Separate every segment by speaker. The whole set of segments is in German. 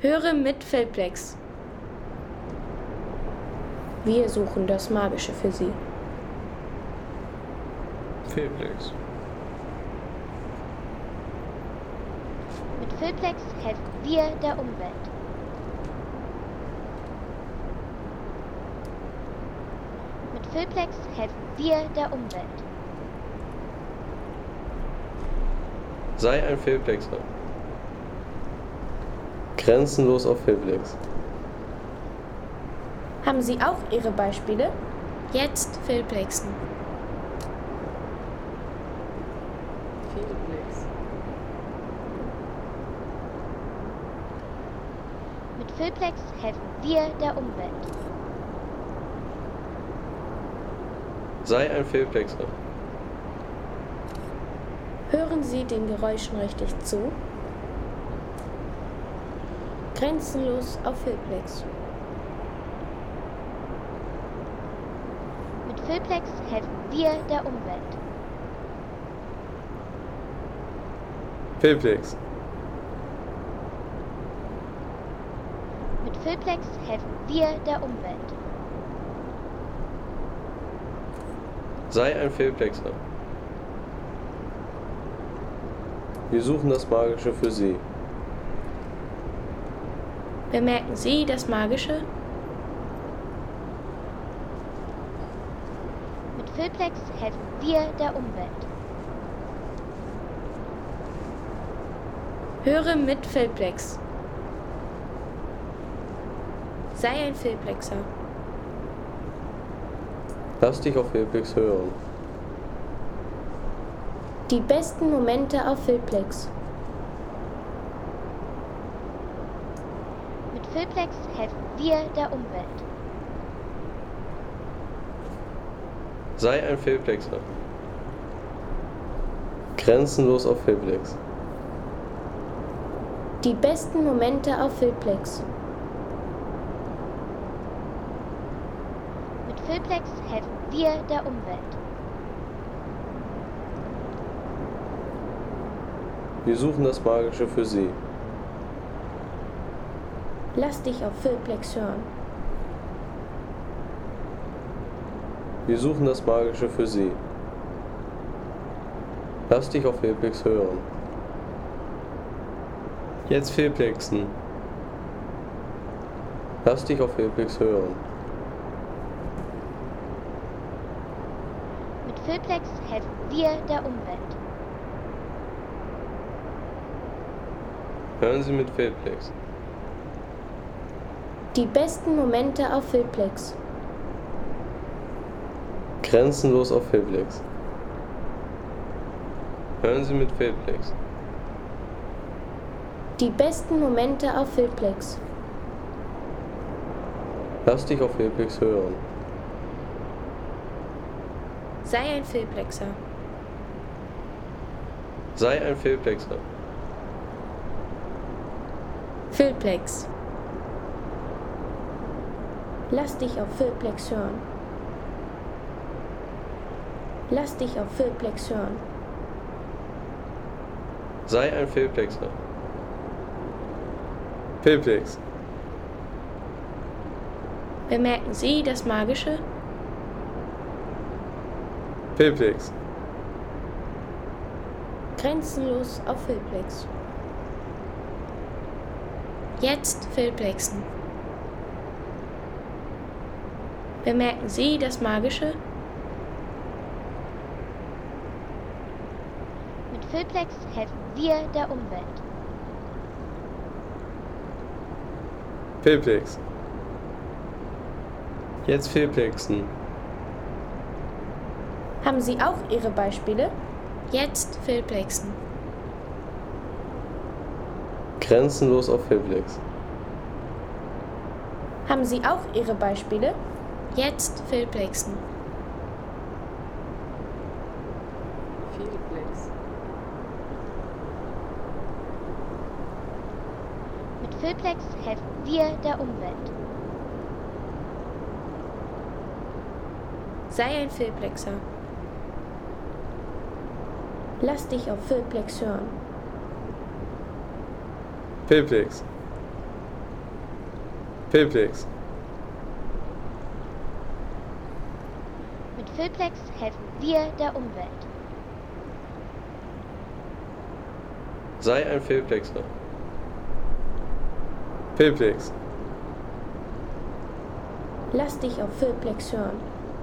Speaker 1: Höre mit Filplex. Wir suchen das Magische für Sie.
Speaker 2: Filplex.
Speaker 3: Mit Filplex helfen wir der Umwelt. Mit Filplex helfen wir der Umwelt.
Speaker 2: Sei ein Filplexer. Grenzenlos auf Filplex.
Speaker 1: Haben Sie auch Ihre Beispiele? Jetzt Filplexen.
Speaker 4: Filplex.
Speaker 3: Mit Filplex helfen wir der Umwelt.
Speaker 2: Sei ein Filplexer.
Speaker 1: Hören Sie den Geräuschen richtig zu? Grenzenlos auf Filplex.
Speaker 3: Mit Filplex helfen wir der Umwelt.
Speaker 2: Filplex.
Speaker 3: Mit Filplex helfen wir der Umwelt.
Speaker 2: Sei ein Filplexer. Wir suchen das Magische für Sie.
Speaker 1: Bemerken Sie das Magische?
Speaker 3: Mit Filplex helfen wir der Umwelt.
Speaker 1: Höre mit Filplex. Sei ein Filplexer.
Speaker 2: Lass dich auf Filplex hören.
Speaker 1: Die besten Momente auf Filplex.
Speaker 3: Mit Filplex helfen wir der Umwelt.
Speaker 2: Sei ein Filplexer. Grenzenlos auf Filplex.
Speaker 1: Die besten Momente auf Filplex.
Speaker 3: Mit Filplex helfen wir der Umwelt.
Speaker 2: Wir suchen das Magische für Sie.
Speaker 1: Lass dich auf Filplex hören.
Speaker 2: Wir suchen das Magische für Sie. Lass dich auf Filplex hören. Jetzt Filplexen. Lass dich auf Filplex hören.
Speaker 3: Mit Filplex helfen wir der Umwelt.
Speaker 2: Hören Sie mit Filplex.
Speaker 1: Die besten Momente auf Filplex.
Speaker 2: Grenzenlos auf Filplex. Hören Sie mit Filplex.
Speaker 1: Die besten Momente auf Filplex.
Speaker 2: Lass dich auf Filplex hören.
Speaker 1: Sei ein Filplexer.
Speaker 2: Sei ein Filplexer.
Speaker 1: Filplex. Lass dich auf Filplex hören. Lass dich auf Filplex hören.
Speaker 2: Sei ein Filplexer. Filplex.
Speaker 1: Bemerken Sie das Magische?
Speaker 2: Filplex.
Speaker 1: Grenzenlos auf Filplex. Jetzt Filplexen. Bemerken Sie das Magische?
Speaker 3: Mit Filplex helfen wir der Umwelt.
Speaker 2: Filplex. Jetzt Filplexen.
Speaker 1: Haben Sie auch Ihre Beispiele? Jetzt Filplexen.
Speaker 2: Grenzenlos auf Filplex.
Speaker 1: Haben Sie auch Ihre Beispiele? Jetzt Filplexen.
Speaker 4: Filplex.
Speaker 3: Mit Filplex helfen wir der Umwelt.
Speaker 1: Sei ein Filplexer. Lass dich auf Filplex hören.
Speaker 2: Filplex. Filplex.
Speaker 3: Mit Filplex helfen wir der Umwelt.
Speaker 2: Sei ein Filplexer. Filplex.
Speaker 1: Lass dich auf Filplex hören.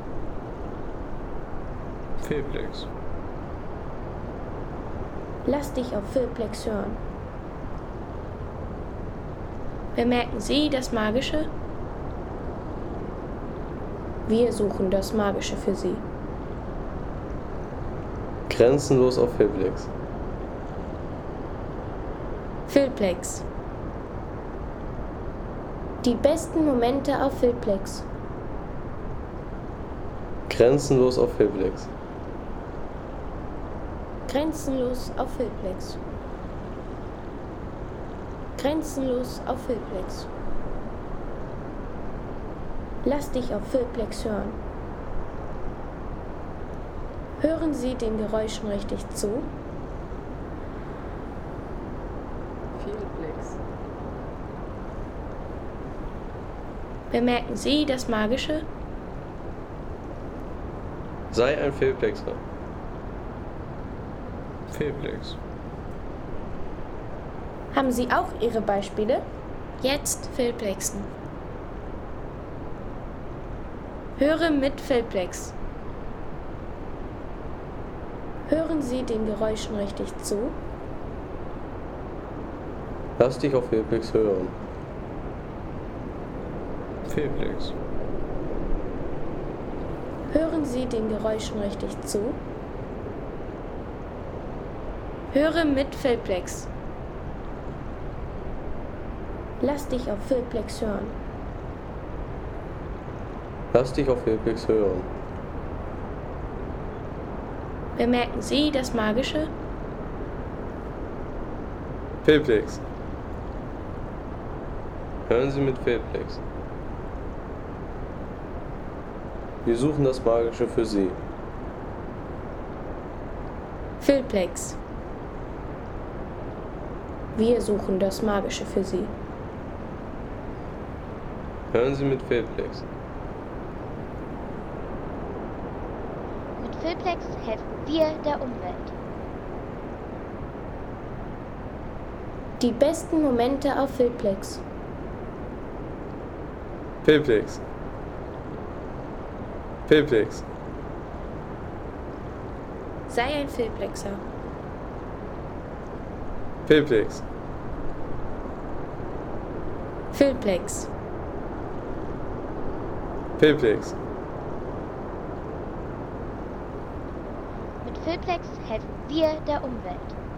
Speaker 2: Filplex.
Speaker 1: Lass dich auf Filplex hören. Bemerken Sie das Magische? Wir suchen das Magische für Sie.
Speaker 2: Grenzenlos auf Filplex.
Speaker 1: Filplex. Die besten Momente auf Filplex.
Speaker 2: Grenzenlos auf Filplex.
Speaker 1: Grenzenlos auf Filplex. Grenzenlos auf Filplex. Lass dich auf Filplex hören. Hören Sie den Geräuschen richtig zu?
Speaker 4: Filplex.
Speaker 1: Bemerken Sie das Magische?
Speaker 2: Sei ein Filplexer. Filplex.
Speaker 1: Haben Sie auch Ihre Beispiele? Jetzt Filplexen. Höre mit Filplex. Hören Sie den Geräuschen richtig zu?
Speaker 2: Lass dich auf Filplex hören. Filplex.
Speaker 1: Hören Sie den Geräuschen richtig zu? Höre mit Filplex. Lass dich auf Filplex hören.
Speaker 2: Lass dich auf Filplex hören.
Speaker 1: Bemerken Sie das Magische?
Speaker 2: Filplex. Hören Sie mit Filplex. Wir suchen das Magische für Sie.
Speaker 1: Filplex. Wir suchen das Magische für Sie.
Speaker 2: Hören Sie mit Filplex.
Speaker 3: Mit Filplex helfen wir der Umwelt.
Speaker 1: Die besten Momente auf Filplex.
Speaker 2: Filplex. Filplex.
Speaker 1: Sei ein Filplexer.
Speaker 2: Filplex.
Speaker 1: Filplex.
Speaker 2: Filplex.
Speaker 3: Mit Filplex helfen wir der Umwelt.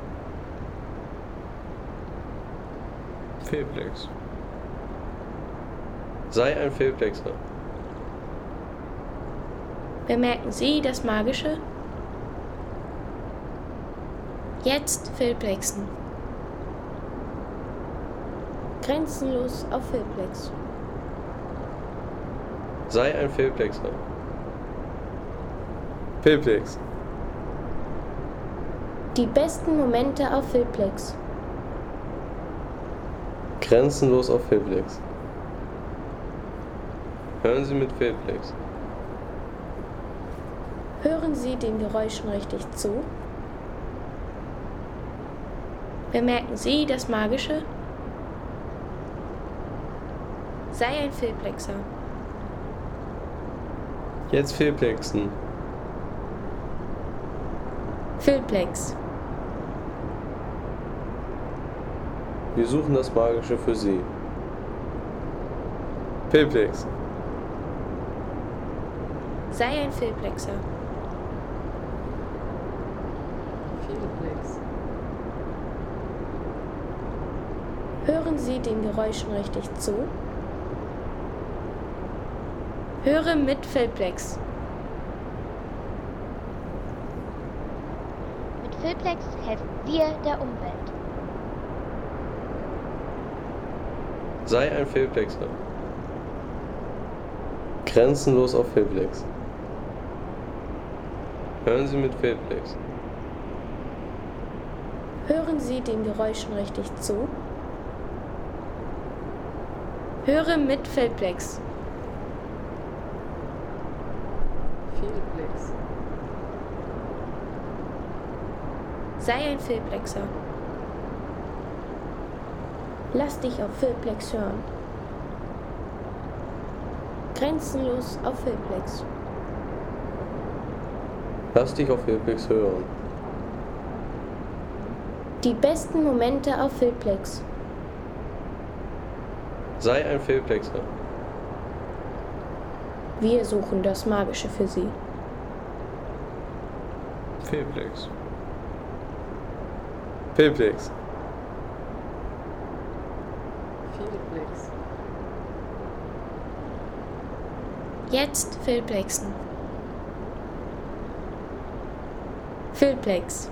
Speaker 2: Filplex. Sei ein Filplexer.
Speaker 1: Bemerken Sie das Magische? Jetzt Filplexen. Grenzenlos auf Filplex.
Speaker 2: Sei ein Filplexer. Filplex.
Speaker 1: Die besten Momente auf Filplex.
Speaker 2: Grenzenlos auf Filplex. Hören Sie mit Filplex.
Speaker 1: Hören Sie den Geräuschen richtig zu? Bemerken Sie das Magische? Sei ein Filplexer.
Speaker 2: Jetzt Filplexen.
Speaker 1: Filplex.
Speaker 2: Wir suchen das Magische für Sie. Filplex.
Speaker 1: Sei ein Filplexer.
Speaker 4: Filplex.
Speaker 1: Hören Sie den Geräuschen richtig zu? Höre mit Filplex.
Speaker 3: Mit Filplex helfen wir der Umwelt.
Speaker 2: Sei ein Filplexer. Grenzenlos auf Filplex. Hören Sie mit Filplex.
Speaker 1: Hören Sie den Geräuschen richtig zu? Höre mit Filplex.
Speaker 4: Fehlplex.
Speaker 1: Sei ein Filplexer. Lass dich auf Filplex hören. Grenzenlos auf Filplex.
Speaker 2: Lass dich auf Filplex hören.
Speaker 1: Die besten Momente auf Filplex.
Speaker 2: Sei ein Filplexer.
Speaker 1: Wir suchen das Magische für Sie.
Speaker 2: Filplex. Filplex.
Speaker 4: Fehlplex.
Speaker 1: Jetzt Filplexen. Filplex.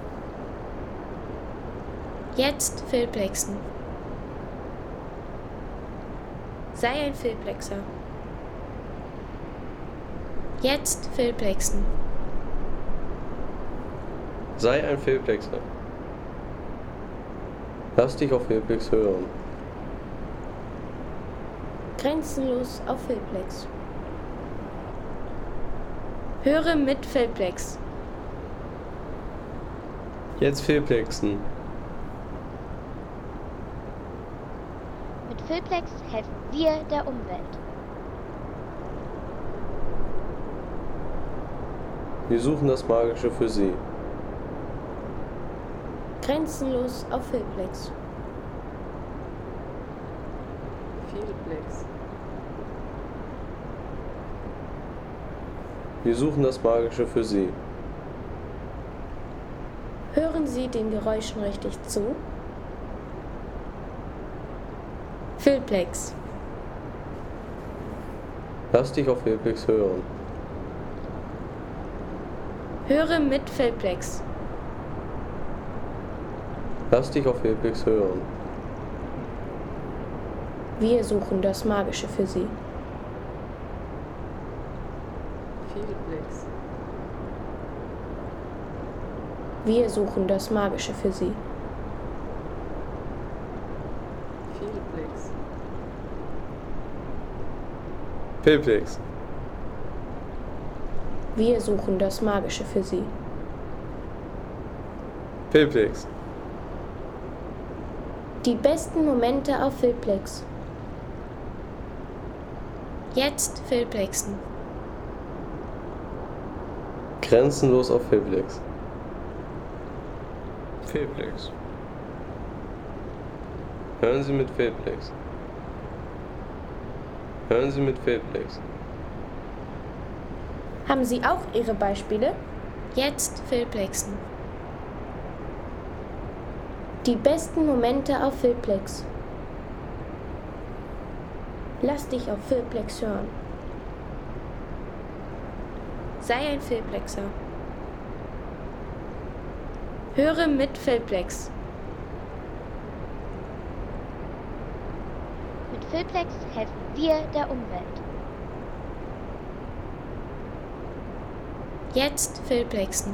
Speaker 1: Jetzt Filplexen. Sei ein Filplexer. Jetzt Filplexen.
Speaker 2: Sei ein Filplexer. Lass dich auf Filplex hören.
Speaker 1: Grenzenlos auf Filplex. Höre mit Filplex.
Speaker 2: Jetzt Filplexen.
Speaker 3: Mit Filplex helfen wir der Umwelt.
Speaker 2: Wir suchen das Magische für Sie.
Speaker 1: Grenzenlos auf Filplex.
Speaker 4: Fehlplex.
Speaker 2: Wir suchen das Magische für Sie.
Speaker 1: Hören Sie den Geräuschen richtig zu? Filplex.
Speaker 2: Lass dich auf Filplex hören.
Speaker 1: Höre mit Filplex.
Speaker 2: Lass dich auf Filplex hören.
Speaker 1: Wir suchen das Magische für Sie.
Speaker 4: Fehlplex.
Speaker 1: Wir suchen das Magische für Sie.
Speaker 4: Fehlplex.
Speaker 2: Filplex.
Speaker 1: Wir suchen das Magische für Sie.
Speaker 2: Filplex.
Speaker 1: Die besten Momente auf Filplex. Jetzt Filplexen.
Speaker 2: Grenzenlos auf Filplex. Filplex. Hören Sie mit Filplex. Hören Sie mit Filplex.
Speaker 1: Haben Sie auch Ihre Beispiele? Jetzt Filplexen. Die besten Momente auf Filplex. Lass dich auf Filplex hören. Sei ein Filplexer. Höre mit Filplex.
Speaker 3: Mit Filplex helfen wir der Umwelt.
Speaker 1: Jetzt Filplexen.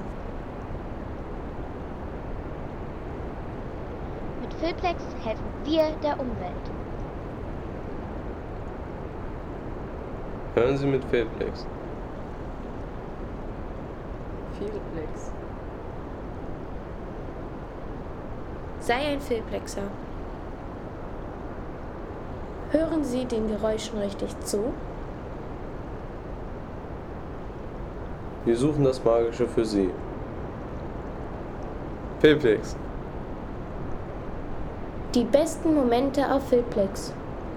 Speaker 3: Mit Filplex helfen wir der Umwelt.
Speaker 2: Hören Sie mit Filplex.
Speaker 4: Fehlplex.
Speaker 1: Sei ein Filplexer. Hören Sie den Geräuschen richtig zu?
Speaker 2: Wir suchen das Magische für Sie. Filplex.
Speaker 1: Die besten Momente auf Filplex.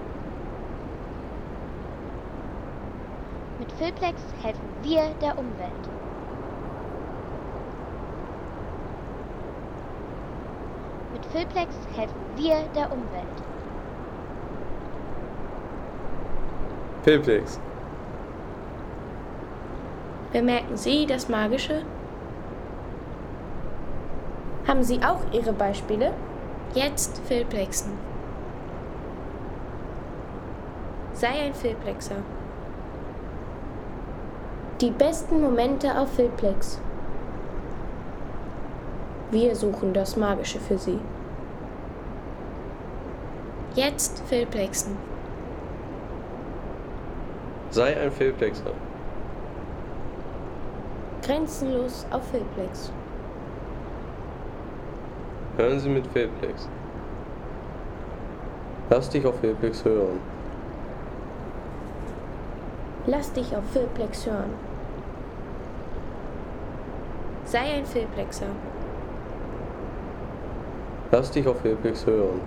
Speaker 3: Mit Filplex helfen wir der Umwelt. Mit Filplex helfen wir der Umwelt.
Speaker 2: Filplex.
Speaker 1: Bemerken Sie das Magische? Haben Sie auch Ihre Beispiele? Jetzt Filplexen. Sei ein Filplexer. Die besten Momente auf Filplex. Wir suchen das Magische für Sie. Jetzt Filplexen.
Speaker 2: Sei ein Fehlplexer.
Speaker 1: Grenzenlos auf Fehlplex.
Speaker 2: Hören Sie mit Fehlplex. Lass dich auf Fehlplex hören.
Speaker 1: Lass dich auf Fehlplex hören. Sei ein Fehlplexer.
Speaker 2: Lass dich auf Fehlplex hören.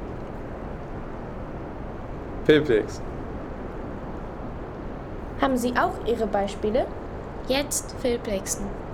Speaker 2: Fehlplex.
Speaker 1: Haben Sie auch Ihre Beispiele? Jetzt Fehlplexen.